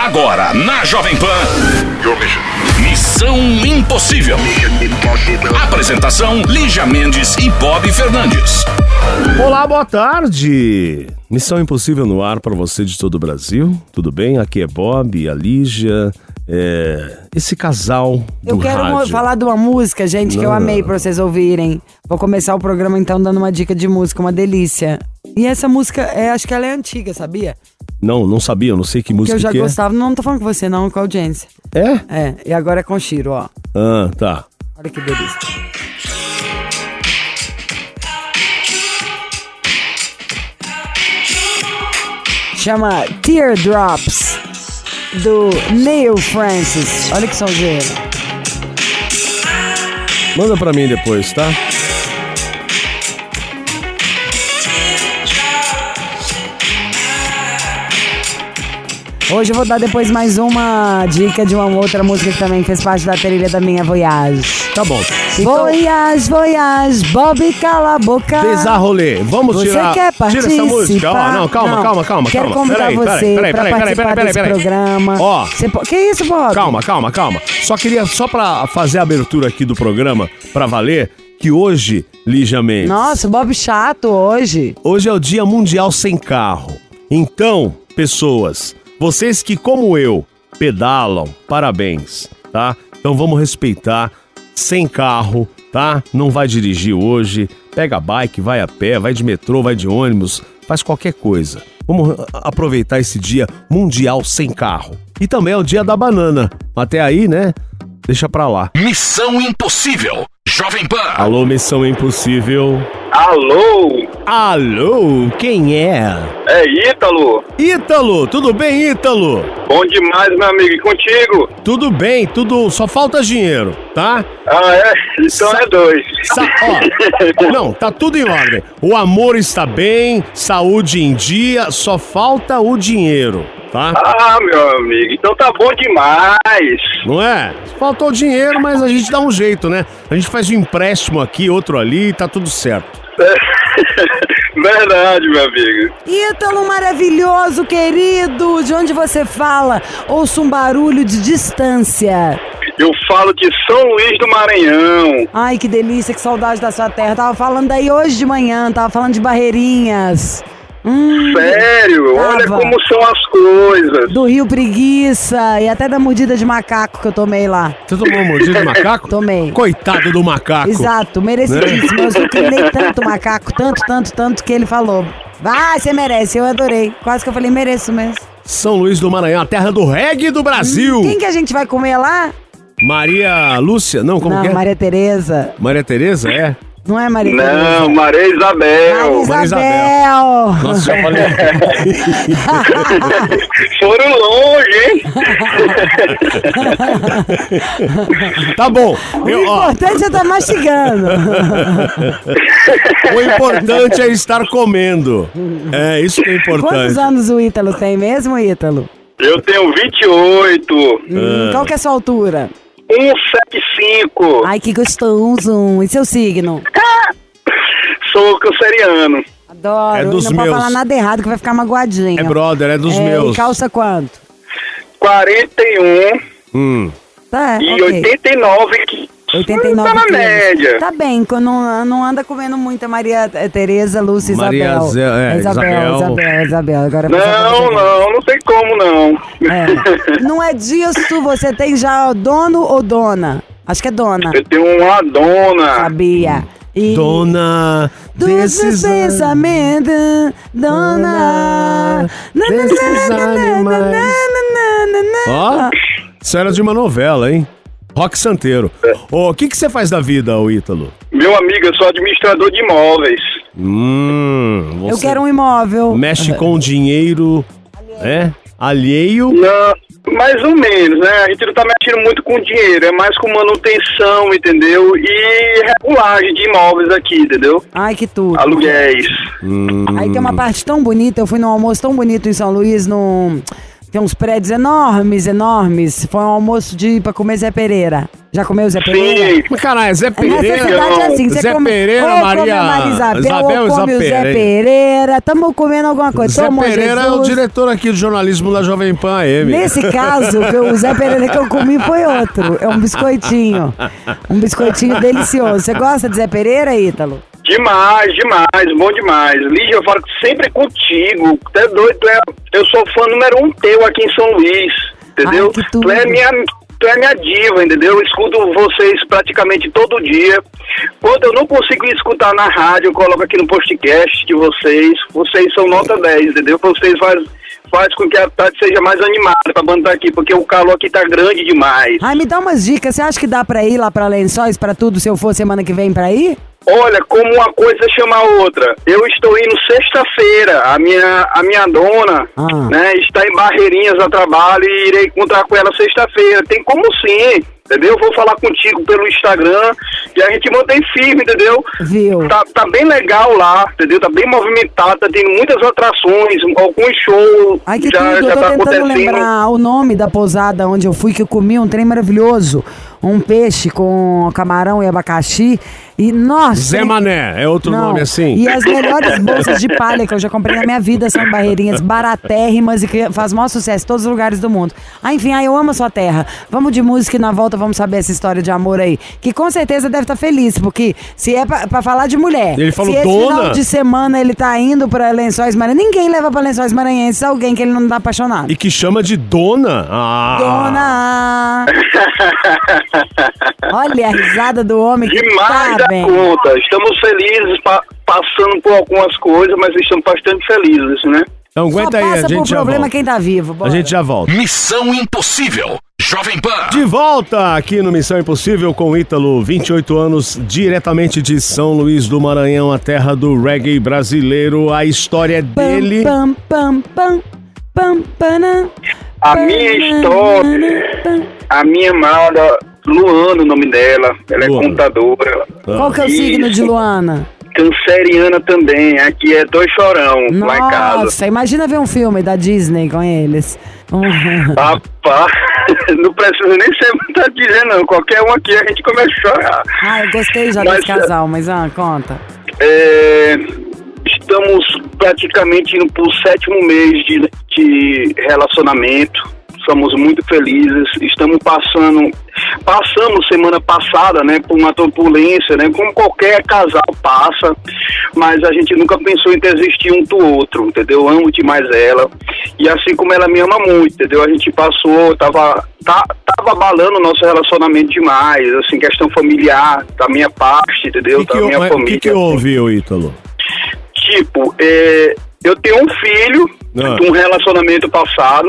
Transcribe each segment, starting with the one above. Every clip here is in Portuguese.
Agora, na Jovem Pan, Missão Impossível. Apresentação, Lígia Mendes e Bob Fernandes. Olá, boa tarde. Missão Impossível no ar para você de todo o Brasil. Tudo bem? Aqui é Bob e a Lígia. Esse casal do Eu quero rádio. falar de uma música, gente, que eu amei pra vocês ouvirem. Vou começar o programa então dando uma dica de música, uma delícia. E essa música, acho que ela é antiga, sabia? Não sabia, eu não sei que música que eu já que gostava, não tô falando com você não, com a audiência. É? E agora é com Chiro, ó. Ah, tá. Olha que delícia. Chama Teardrops, do Neil Francis. Olha que sonzeira. Manda pra mim depois, tá? Hoje eu vou dar depois mais uma dica de uma outra música que também fez parte da trilha da minha Voyage. Tá bom. Então, Voyage, Bob, cala a boca. desarrolê. Vamos Você tirar. quer Tira essa participar? música. Ó, não, calma. Quero convidar você pra participar desse programa. Ó. Que isso, Bob? Calma. Só pra fazer a abertura aqui do programa, pra valer, que hoje, Lígia Mendes. Nossa, Bob chato hoje. Hoje é o Dia Mundial Sem Carro. Então, pessoas, vocês que, como eu, pedalam, parabéns, tá? Então vamos respeitar, sem carro, tá? Não vai dirigir hoje, pega bike, vai a pé, vai de metrô, vai de ônibus, faz qualquer coisa. Vamos aproveitar esse Dia Mundial Sem Carro. E também é o Dia da Banana. Até aí, né? Deixa pra lá. Missão Impossível. Jovem Pan. Alô, Missão Impossível. Alô, Quem é? é Ítalo. Ítalo, tudo bem, Ítalo? Bom demais, meu amigo. E contigo? Tudo bem, só falta dinheiro, tá? Ah, é? Então é dois. Não, tá tudo em ordem. O amor está bem, saúde em dia, só falta o dinheiro, tá? Ah, meu amigo. Então tá bom demais. Não é? Faltou o dinheiro, mas a gente dá um jeito, né? A gente faz um empréstimo aqui, outro ali, tá tudo certo. Verdade, meu amigo. Ítalo maravilhoso, querido. De onde você fala? Ouço um barulho de distância. Eu falo de São Luís do Maranhão. Ai, que delícia, que saudade da sua terra. Tava falando daí hoje de manhã, tava falando de Barreirinhas. Sério? Olha tava. como são as coisas. Do Rio Preguiça e até da mordida de macaco que eu tomei lá. Você tomou uma mordida de macaco? Tomei. Coitado do macaco. Exato, merecidíssimo. Eu sucrilei tanto o macaco, tanto que ele falou: vai, você merece. Eu adorei. Quase que eu falei, mereço mesmo. São Luís do Maranhão, a terra do reggae do Brasil. Quem que a gente vai comer lá? Maria Lúcia? Não, como que é? Maria Tereza. Maria Tereza, é? Não é Maria Tereza? Não, Maria Isabel. Maria Isabel. Nossa, já falei. Foram longe, hein? Tá bom. O importante é estar mastigando. O importante é estar comendo. É, isso que é importante. Quantos anos o Ítalo tem mesmo, Ítalo? Eu tenho 28. Qual que é a sua altura? 175. Ai, que gostoso. E seu signo? Sou canceriano. Adoro. É dos não pode meus. falar nada errado que vai ficar magoadinho. É brother, é dos meus. E calça quanto? 41 Tá, e ok. 89 que 89 tá na quilos. média. Tá bem, quando não anda comendo muita Maria Tereza, Lúcia, Maria Isabel. Isabel. Agora Não tem como não. Não é disso, você tem já dono ou dona? Acho que é dona. Eu tenho uma dona. Sabia. E Dona desses pensamentos, dona desses animais. Ó, isso era de uma novela, hein? Rock Santeiro. O que você faz da vida, ô Ítalo? Meu amigo, eu sou administrador de imóveis. Eu quero um imóvel. Mexe com dinheiro, alheio. Não, mais ou menos, né? A gente não tá mexendo muito com dinheiro, é mais com manutenção, entendeu? E regulagem de imóveis aqui, entendeu? Ai, que tudo. Aluguéis. Aí tem uma parte tão bonita, eu fui num almoço tão bonito em São Luís, tem uns prédios enormes. Foi um almoço pra comer Zé Pereira. Já comeu Zé Pereira? Sim. Mas caralho, Zé Pereira. Nessa cidade é assim, Zé Pereira, Maria Isabel, ou come o Zé Pereira. Tamo comendo alguma coisa. Zé Pereira é o diretor aqui do jornalismo da Jovem Pan AM. Nesse caso, o Zé Pereira que eu comi foi outro. É um biscoitinho. Um biscoitinho delicioso. Você gosta de Zé Pereira, Ítalo? Demais, bom demais. Lígia, eu falo que sempre é contigo. Tu é doido, eu sou fã número 1 teu aqui em São Luís, entendeu? Ai, que tudo. Tu é minha diva, entendeu? Eu escuto vocês praticamente todo dia. Quando eu não consigo escutar na rádio, eu coloco aqui no podcast de vocês. Vocês são nota 10, entendeu? Vocês faz com que a tarde seja mais animada pra banda estar aqui, porque o calor aqui tá grande demais. Ai, me dá umas dicas. Você acha que dá pra ir lá pra Lençóis, pra tudo, se eu for semana que vem pra ir? Olha, como uma coisa chama a outra. Eu estou indo sexta-feira. A minha dona, né, está em Barreirinhas a trabalho e irei encontrar com ela sexta-feira. Tem como sim, entendeu? Vou falar contigo pelo Instagram e a gente mantém firme, entendeu? Viu? Tá bem legal lá, entendeu? Tá bem movimentado, tá tendo muitas atrações, alguns shows. Ai, que já tudo. Eu tô tá tentando acontecendo. lembrar o nome da pousada onde eu fui, que eu comi um trem maravilhoso. Um peixe com camarão e abacaxi. E, nossa... Zé Mané, é outro nome assim? E as melhores bolsas de palha que eu já comprei na minha vida são Barreirinhas, baratérrimas e que faz maior sucesso em todos os lugares do mundo. Enfim, eu amo a sua terra. Vamos de música e na volta vamos saber essa história de amor aí. Que com certeza deve estar feliz, porque se é pra falar de mulher... Ele falou se esse dona... final de semana ele tá indo pra Lençóis Maranhenses, ninguém leva pra Lençóis Maranhenses alguém que ele não tá apaixonado. E que chama de dona. Dona! Olha a risada do homem que Demais tá da bem. conta. Estamos felizes, passando por algumas coisas, mas estamos bastante felizes, né? Então aguenta Só aí, a passa gente por já problema volta. quem tá vivo. Bora. A gente já volta. Missão Impossível. Jovem Pan. De volta aqui no Missão Impossível com o Ítalo, 28 anos, diretamente de São Luís do Maranhão, a terra do reggae brasileiro. A história dele... A minha história, a minha amada Luana, o nome dela, ela Luana. é contadora. Qual que é o signo de Luana? Canceriana também, aqui é dois chorão lá em casa. Nossa, imagina ver um filme da Disney com eles. Rapaz, não precisa nem ser muita dizendo não, qualquer um aqui a gente começa a chorar. Eu gostei já desse casal, mas conta. Estamos praticamente indo pro 7º mês de relacionamento. Somos muito felizes. Passamos semana passada, né, por uma turbulência, né, como qualquer casal passa, mas a gente nunca pensou em desistir um do outro, entendeu? Eu amo demais ela. E assim como ela me ama muito, entendeu? A gente passou, tava abalando o nosso relacionamento demais, assim, questão familiar, da minha parte, entendeu? Da minha família. O que houve, Ítalo? Tipo, eu tenho um filho de um relacionamento passado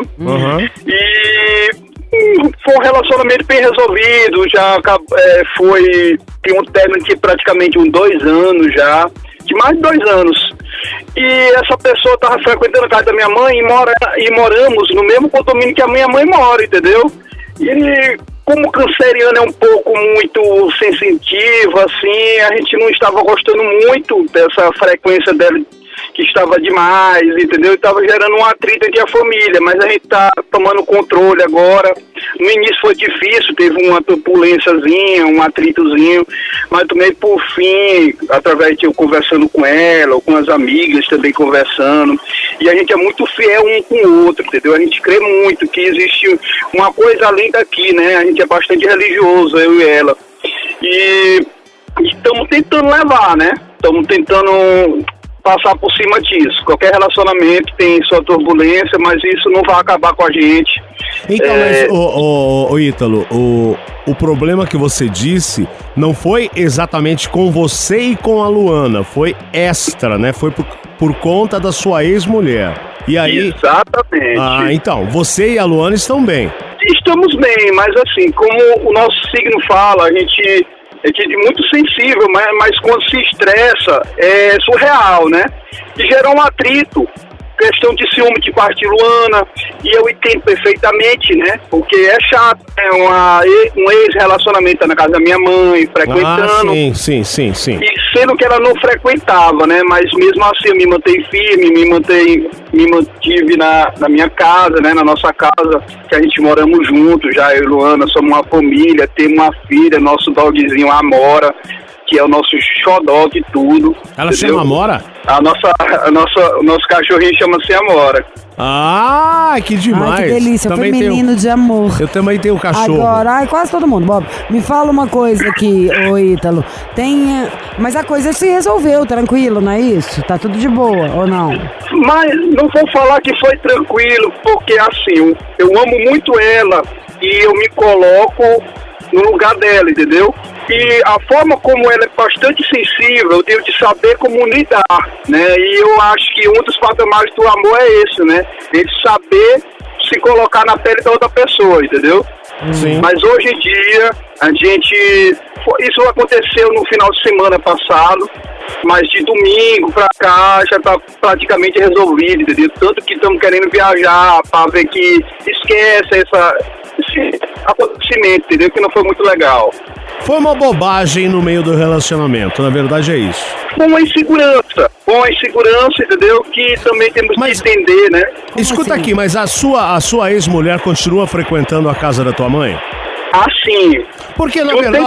e foi um relacionamento bem resolvido, já tem um término de praticamente 2 anos já, de mais de 2 anos. E essa pessoa estava frequentando a casa da minha mãe e moramos no mesmo condomínio que a minha mãe mora, entendeu? E como canceriano é um pouco muito sensitivo, assim, a gente não estava gostando muito dessa frequência dela, que estava demais, entendeu? E estava gerando um atrito entre a família, mas a gente está tomando controle agora. No início foi difícil, teve uma turbulênciazinha, um atritozinho, mas também por fim, através de eu conversando com ela, ou com as amigas também conversando, e a gente é muito fiel um com o outro, entendeu? A gente crê muito que existe uma coisa além daqui, né? A gente é bastante religioso, eu e ela. E estamos tentando levar, né? Estamos tentando passar por cima disso. Qualquer relacionamento tem sua turbulência, mas isso não vai acabar com a gente. Então, mas, Ítalo, o problema que você disse não foi exatamente com você e com a Luana, foi extra, né? Foi por conta da sua ex-mulher. E aí... Exatamente. Então, você e a Luana estão bem. Estamos bem, mas assim, como o nosso signo fala, a gente é muito sensível, mas quando se estressa, é surreal, né? E gera um atrito. questão de ciúme de parte de Luana, e eu entendo perfeitamente, né? Porque é chato, né? Um ex-relacionamento na casa da minha mãe, frequentando. Sim. E sendo que ela não frequentava, né? Mas mesmo assim eu me mantive firme, me mantive na minha casa, né? Na nossa casa, que a gente moramos juntos, já eu e Luana somos uma família, temos uma filha, nosso dogzinho Amora, que é o nosso xodó de tudo. Ela chama Amora? O nosso cachorrinho chama-se Amora. Ah, que demais. Ai, que delícia, também feminino de amor. Eu também tenho cachorro. Agora, quase todo mundo. Bob, me fala uma coisa aqui, ô Ítalo. Mas a coisa se resolveu, tranquilo, não é isso? Tá tudo de boa, ou não? Mas não vou falar que foi tranquilo, porque assim, eu amo muito ela e eu me coloco no lugar dela, entendeu? E a forma como ela é bastante sensível, eu tenho de saber como lidar, né? E eu acho que um dos patamares do amor é esse, né? Ele saber se colocar na pele da outra pessoa, entendeu? Sim. Mas hoje em dia, isso aconteceu no final de semana passado, mas de domingo pra cá já tá praticamente resolvido, entendeu? Tanto que estamos querendo viajar pra ver que esquece esse acontecimento, entendeu? Que não foi muito legal. Foi uma bobagem no meio do relacionamento, na verdade é isso. Foi uma insegurança, entendeu? Que também temos que entender, né? Escuta aqui, mas a sua ex-mulher continua frequentando a casa da tua mãe? Assim. Porque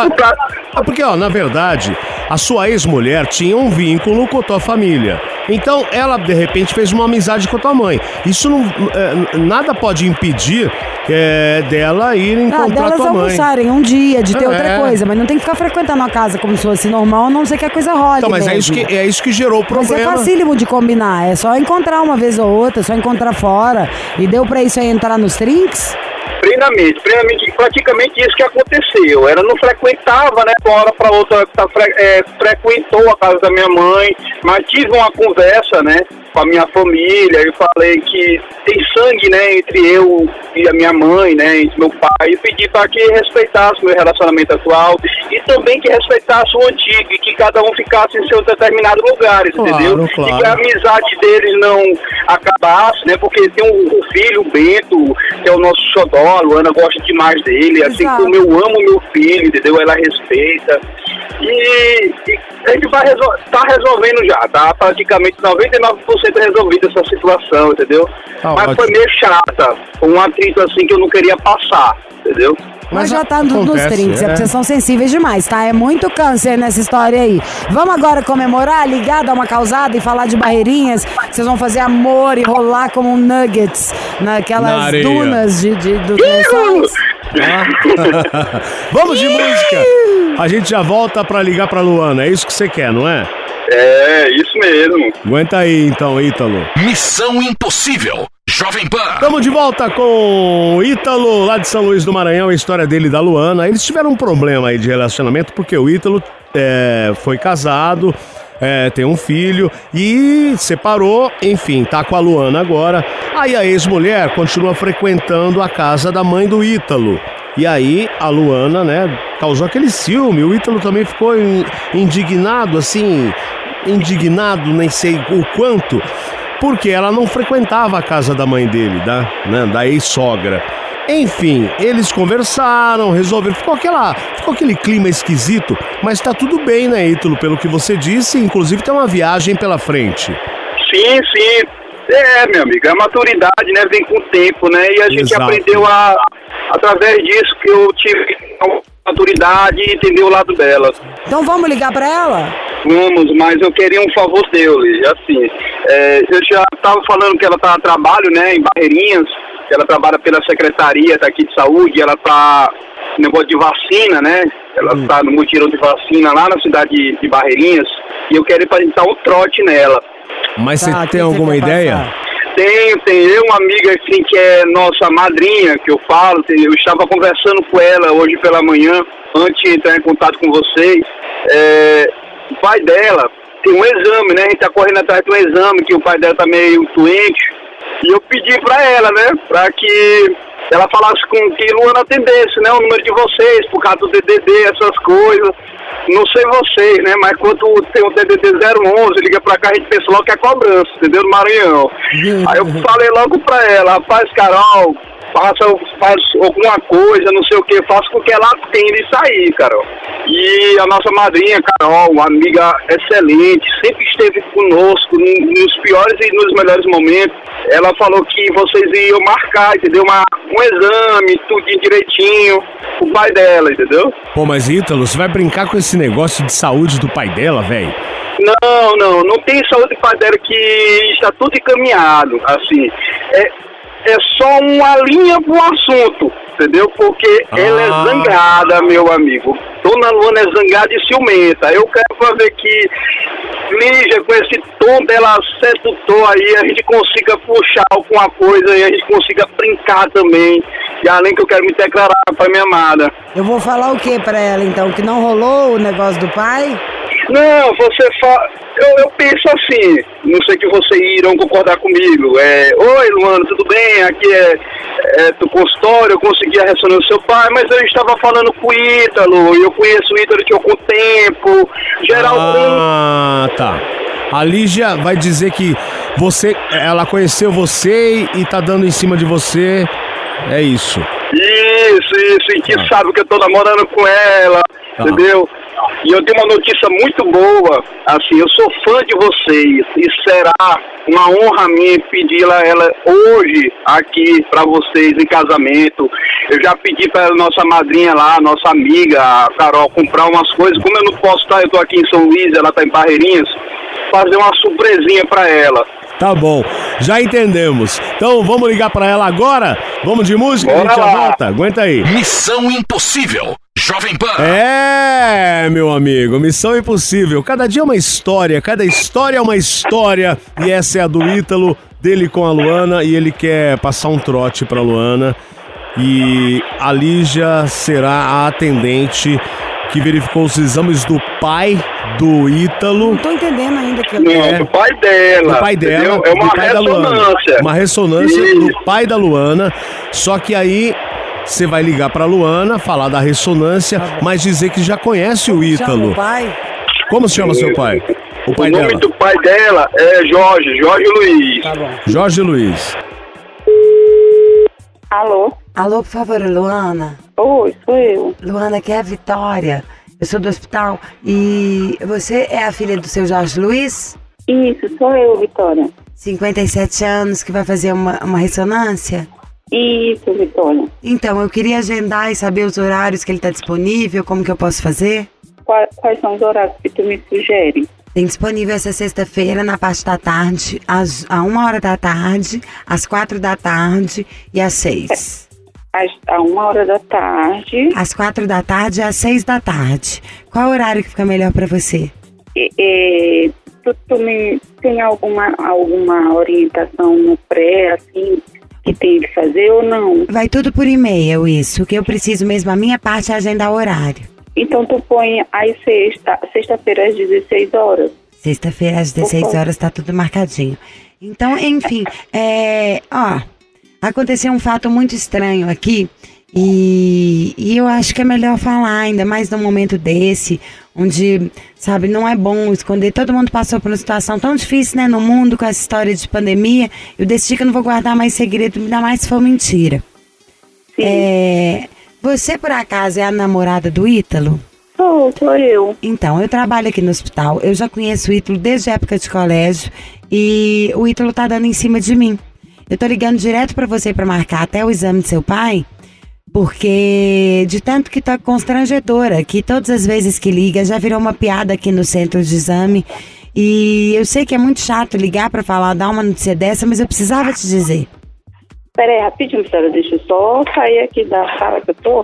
na verdade, a sua ex-mulher tinha um vínculo com a tua família. Então, ela, de repente, fez uma amizade com a tua mãe. Isso não... nada pode impedir dela ir encontrar a tua mãe. Almoçarem um dia, de ter outra coisa. Mas não tem que ficar frequentando a casa como se fosse normal, a não ser que a coisa role. Então, mas é isso que gerou o problema. Mas é facílimo de combinar. É só encontrar uma vez ou outra, só encontrar fora. E deu pra isso aí entrar nos trinks? Plenamente, praticamente isso que aconteceu. Ela não frequentava, né, de uma hora para outra, frequentou a casa da minha mãe, mas tive uma conversa, né, com a minha família. Eu falei que tem sangue, né, entre eu e a minha mãe, né, entre meu pai. E pedi para que respeitasse o meu relacionamento atual e também que respeitasse o antigo e que cada um ficasse em seus determinados lugares, entendeu? Claro. E que a amizade deles não acabasse, né, porque tem um filho, o Bento, que é o nosso xodó. A Luana gosta demais dele, assim como eu amo meu filho, entendeu? Ela respeita. E a gente tá resolvendo já, tá praticamente 99% resolvida essa situação, entendeu? Mas foi meio chata, um atrito assim que eu não queria passar, entendeu? Mas já tá nos trinks, porque vocês são sensíveis demais, tá? É muito câncer nessa história aí. Vamos agora comemorar, ligar, dar uma causada e falar de barreirinhas. Vocês vão fazer amor e rolar como nuggets naquelas dunas dos lençóis. Vamos de música. A gente já volta pra ligar pra Luana. É isso que você quer, não é? É, isso mesmo. Aguenta aí então, Ítalo. Missão Impossível. Jovem Pan. Estamos de volta com o Ítalo, lá de São Luís do Maranhão, a história dele e da Luana. Eles tiveram um problema aí de relacionamento, porque o Ítalo foi casado, tem um filho e separou, enfim, tá com a Luana agora. Aí a ex-mulher continua frequentando a casa da mãe do Ítalo. E aí a Luana, né, causou aquele ciúme. O Ítalo também ficou indignado, nem sei o quanto, porque ela não frequentava a casa da mãe dele, da ex-sogra. Enfim, eles conversaram, resolveram, ficou aquele clima esquisito, mas tá tudo bem, né, Ítalo, pelo que você disse, inclusive tem uma viagem pela frente. Sim. Meu amigo, a maturidade, né, vem com o tempo, né, e a gente aprendeu através disso que eu tive maturidade e entender o lado dela. Então vamos ligar pra ela? Vamos, mas eu queria um favor seu, Liz, assim, eu já estava falando que ela tá a trabalho, né, em Barreirinhas, que ela trabalha pela Secretaria daqui de Saúde, ela tá no negócio de vacina, né, ela tá no mutirão de vacina lá na cidade de Barreirinhas, e eu quero apresentar um trote nela. Mas você tem alguma ideia? Tenho uma amiga assim que é nossa madrinha, que eu falo, eu estava conversando com ela hoje pela manhã, antes de entrar em contato com vocês. O pai dela tem um exame, né? A gente tá correndo atrás de um exame, que o pai dela tá meio doente. E eu pedi pra ela, né? Pra que ela falasse com que Luana atendesse, né, o número de vocês, por causa do DDD, essas coisas. Não sei vocês, né, mas quando tem o DDD 011, liga pra cá, a gente pensa logo que é cobrança, entendeu, no Maranhão. Aí eu falei logo pra ela, rapaz, Carol, faz alguma coisa, não sei o que, faça com que ela atenda isso aí, Carol. E a nossa madrinha, Carol, uma amiga excelente, sempre esteve conosco nos piores e nos melhores momentos. Ela falou que vocês iam marcar, entendeu? Um exame, tudo direitinho, o pai dela, entendeu? Pô, mas Ítalo, você vai brincar com esse negócio de saúde do pai dela, velho? Não tem saúde do pai dela, que está tudo encaminhado, assim. É só uma linha pro assunto, entendeu? Porque ela é zangada, meu amigo. Dona Luana é zangada e ciumenta. Eu quero pra ver que Lígia, com esse tom dela sedutor aí, a gente consiga puxar alguma coisa e a gente consiga brincar também. E além que eu quero me declarar pra minha amada. Eu vou falar o que pra ela, então? Que não rolou o negócio do pai? Não, você fala... Eu penso assim, não sei que vocês irão concordar comigo. Oi, Luana, tudo bem? Aqui é do consultório, eu consegui a ressonância do seu pai, mas eu estava falando com o Ítalo, e eu conheço o Ítalo de algum tempo. Tá. A Lígia vai dizer que ela conheceu você e tá dando em cima de você. É isso. Isso, e que sabe que eu tô namorando com ela, entendeu? E eu tenho uma notícia muito boa, assim, eu sou fã de vocês e será uma honra minha pedir ela hoje aqui pra vocês em casamento. Eu já pedi pra nossa madrinha lá, nossa amiga, a Carol, comprar umas coisas. Como eu não posso estar, eu tô aqui em São Luís, ela tá em Barreirinhas, fazer uma surpresinha pra ela. Tá bom, já entendemos. Então vamos ligar pra ela agora? Vamos de música, a gente já volta. Aguenta aí. Missão Impossível, Jovem Pan. Meu amigo, Missão Impossível. Cada dia é uma história, cada história é uma história. E essa é a do Ítalo, dele com a Luana. E ele quer passar um trote pra Luana. E a Lígia será a atendente que verificou os exames do pai do Ítalo. Não tô entendendo ainda que do pai dela. Do pai dela. Entendeu? É uma ressonância. Uma ressonância do pai da Luana. Só que aí você vai ligar pra Luana, falar da ressonância, mas dizer que já conhece o Ítalo. Como se chama seu pai? O pai dela. O nome do pai dela é Jorge Luiz. Tá bom. Jorge Luiz. Alô? Alô, por favor, Luana. Oi, sou eu. Luana, aqui é a Vitória. Eu sou do hospital. E você é a filha do seu Jorge Luiz? Isso, sou eu, Vitória. 57 anos, que vai fazer uma ressonância? Isso, Vitória. Então, eu queria agendar e saber os horários que ele está disponível, como que eu posso fazer? Quais são os horários que tu me sugere? Tem disponível essa sexta-feira, na parte da tarde, às 1h da tarde, às 4 da tarde e às 6. Às 1h da tarde. Às 4 da tarde e às 6 da tarde. Qual horário que fica melhor pra você? Tu tem alguma orientação no pré, assim, que tem que fazer ou não? Vai tudo por e-mail, isso. O que eu preciso mesmo, a minha parte é agendar o horário. Então tu põe aí sexta-feira às 16 horas. Sexta-feira às 16 horas tá tudo marcadinho. Então, enfim, aconteceu um fato muito estranho aqui e eu acho que é melhor falar, ainda mais num momento desse, onde, sabe, não é bom esconder. Todo mundo passou por uma situação tão difícil, né, no mundo, com essa história de pandemia. Eu decidi que eu não vou guardar mais segredo, ainda mais se for mentira. Sim. Você, por acaso, é a namorada do Ítalo? Sou eu. Então, eu trabalho aqui no hospital, eu já conheço o Ítalo desde a época de colégio e o Ítalo tá dando em cima de mim. Eu tô ligando direto pra você pra marcar até o exame de seu pai, porque de tanto que tá constrangedora, que todas as vezes que liga já virou uma piada aqui no centro de exame. E eu sei que é muito chato ligar pra falar, dar uma notícia dessa, mas eu precisava te dizer. Pera aí, rapidinho, Vitória, deixa eu só sair aqui da sala que eu tô.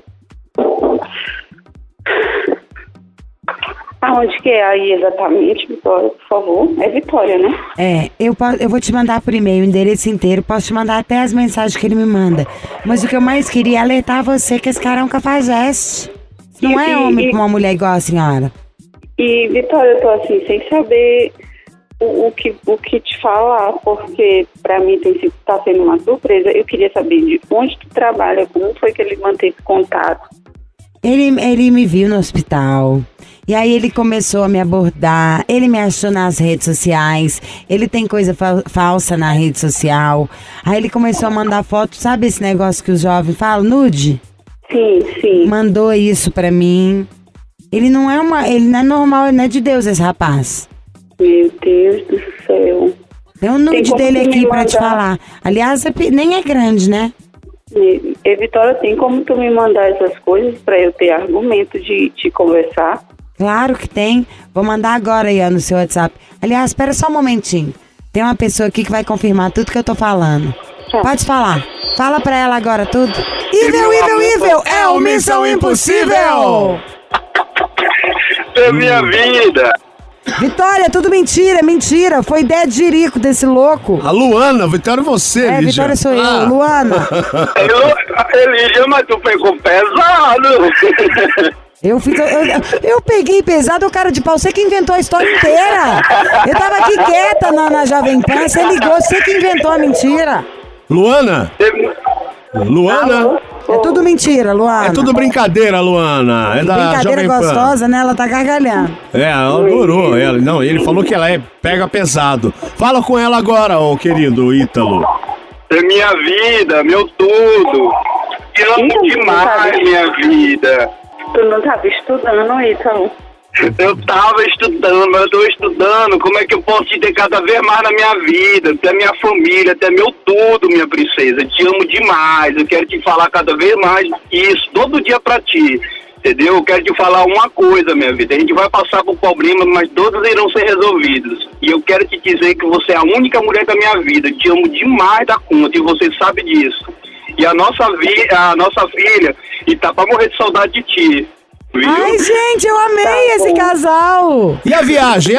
Aonde que é aí exatamente, Vitória, por favor? É Vitória, né? Eu vou te mandar por e-mail o endereço inteiro, posso te mandar até as mensagens que ele me manda. Mas o que eu mais queria é alertar você que esse cara é um cafajeste. Não é homem com uma mulher igual a senhora. E, Vitória, eu tô assim, sem saber o que te falar, porque para mim tá sendo uma surpresa. Eu queria saber de onde tu trabalha, como foi que ele manteve contato. Ele me viu no hospital. E aí ele começou a me abordar, ele me achou nas redes sociais, ele tem coisa falsa na rede social. Aí ele começou a mandar foto, sabe esse negócio que os jovens falam, nude? Sim. Mandou isso pra mim. Ele não é normal, ele não é de Deus esse rapaz. Meu Deus do céu. Tem um nude dele aqui pra te falar. Aliás, nem é grande, né? E Vitória, tem como tu me mandar essas coisas pra eu ter argumento de conversar? Claro que tem. Vou mandar agora aí no seu WhatsApp. Aliás, espera só um momentinho. Tem uma pessoa aqui que vai confirmar tudo que eu tô falando. Tá. Pode falar. Fala pra ela agora tudo. Ivel, é o Missão Impossível! É minha vida. Vitória, tudo mentira. Foi ideia de Jerico desse louco. A Luana, Vitória, você, Lígia. Vitória sou eu, Luana. Lígia, mas tu pegou pesado. Eu peguei pesado, o cara de pau, você que inventou a história inteira. Eu tava aqui quieta na Jovem Pan, você ligou, você que inventou a mentira. Luana? É tudo mentira, Luana. É tudo brincadeira, Luana. É da brincadeira Jovem Pan. Gostosa, né? Ela tá gargalhando. Ela adorou. Ele falou que ela pega pesado. Fala com ela agora, ô querido Ítalo. É minha vida, meu tudo. Eu amo demais minha vida. Tu não tava estudando, Ítalo? Eu tava estudando, mas eu tô estudando. Como é que eu posso te ter cada vez mais na minha vida? Até minha família, até meu tudo, minha princesa. Eu te amo demais. Eu quero te falar cada vez mais isso, todo dia pra ti. Entendeu? Eu quero te falar uma coisa, minha vida. A gente vai passar por problemas, mas todos irão ser resolvidos. E eu quero te dizer que você é a única mulher da minha vida. Eu te amo demais da conta e você sabe disso. E a nossa filha está pra morrer de saudade de ti. Viu? Ai, gente, eu amei esse casal. E a viagem?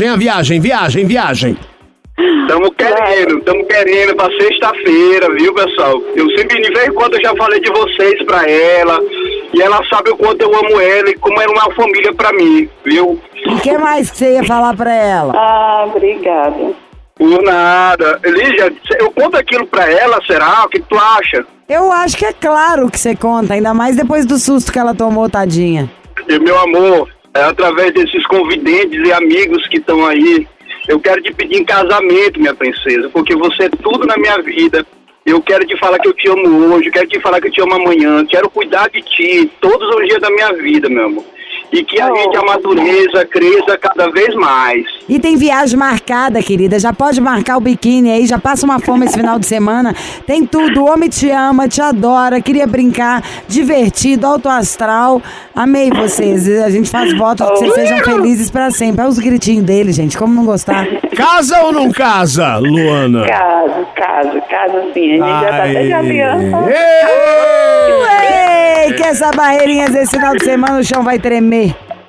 Estamos querendo pra sexta-feira, viu, pessoal? Eu sempre, de vez em quando, eu já falei de vocês pra ela. E ela sabe o quanto eu amo ela e como ela é uma família pra mim, viu? E o que mais que você ia falar pra ela? Ah, obrigada. Por nada. Lígia, eu conto aquilo pra ela, será? O que tu acha? Eu acho que é claro que você conta, ainda mais depois do susto que ela tomou, tadinha. E, meu amor, através desses convidentes e amigos que estão aí, eu quero te pedir em casamento, minha princesa, porque você é tudo na minha vida. Eu quero te falar que eu te amo hoje, quero te falar que eu te amo amanhã, quero cuidar de ti todos os dias da minha vida, meu amor. E que a gente amadureza, cresça cada vez mais. E tem viagem marcada, querida. Já pode marcar o biquíni aí, já passa uma fome esse final de semana. Tem tudo. O homem te ama, te adora, queria brincar, divertido, alto astral. Amei vocês. A gente faz votos que vocês sejam felizes pra sempre. Olha os gritinhos dele, gente. Como não gostar? Casa ou não casa, Luana? Casa sim. A gente já tá até de aliança. Ei, que essa barreirinha desse final de semana o chão vai tremer.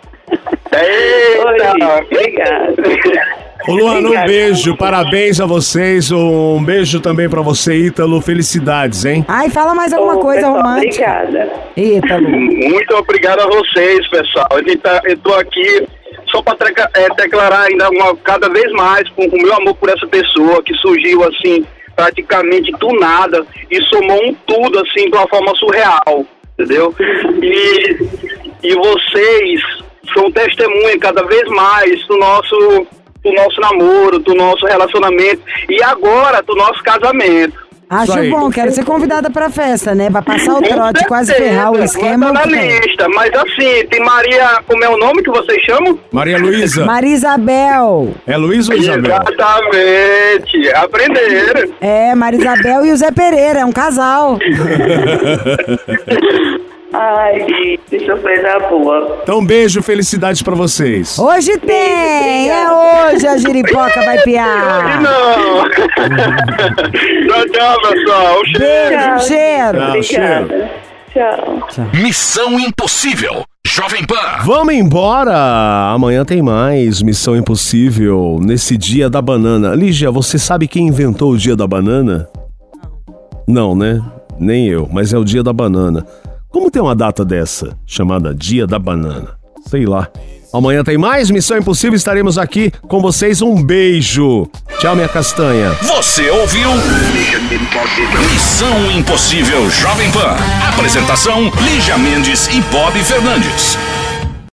Eita! Obrigada. Ô Luana, um beijo, parabéns a vocês, um beijo também pra você, Ítalo, felicidades, hein? Ai, fala mais alguma coisa pessoal, romântica. Obrigada. Ítalo. Muito obrigado a vocês, pessoal. Eu tô aqui só para declarar ainda cada vez mais com o meu amor por essa pessoa que surgiu assim, praticamente do nada e somou um tudo assim de uma forma surreal, entendeu? E vocês são testemunha cada vez mais do nosso namoro, do nosso relacionamento e agora do nosso casamento. Acho bom, quero ser convidada pra festa, né? Pra passar o trote, quase ferrar o esquema. Tá na lista, mas assim, tem Maria, como é o nome que vocês chamam? Maria Luísa. Maria Isabel. É Luísa ou Isabel? Exatamente, aprenderam. É, Maria Isabel e o Zé Pereira, é um casal. Ai, que surpresa boa. Então, beijo, felicidades pra vocês. Hoje tem, é hoje a giripoca vai piar. Não. Tchau, pessoal. Beijo, cheiro. Tchau, cheiro. Tchau. Missão Impossível. Jovem Pan. Vamos embora. Amanhã tem mais Missão Impossível nesse Dia da Banana. Lígia, você sabe quem inventou o Dia da Banana? Não, né? Nem eu, mas é o Dia da Banana. Como tem uma data dessa, chamada Dia da Banana? Sei lá. Amanhã tem mais Missão Impossível, estaremos aqui com vocês. Um beijo. Tchau, minha castanha. Você ouviu Missão Impossível Jovem Pan. Apresentação, Lígia Mendes e Bob Fernandes.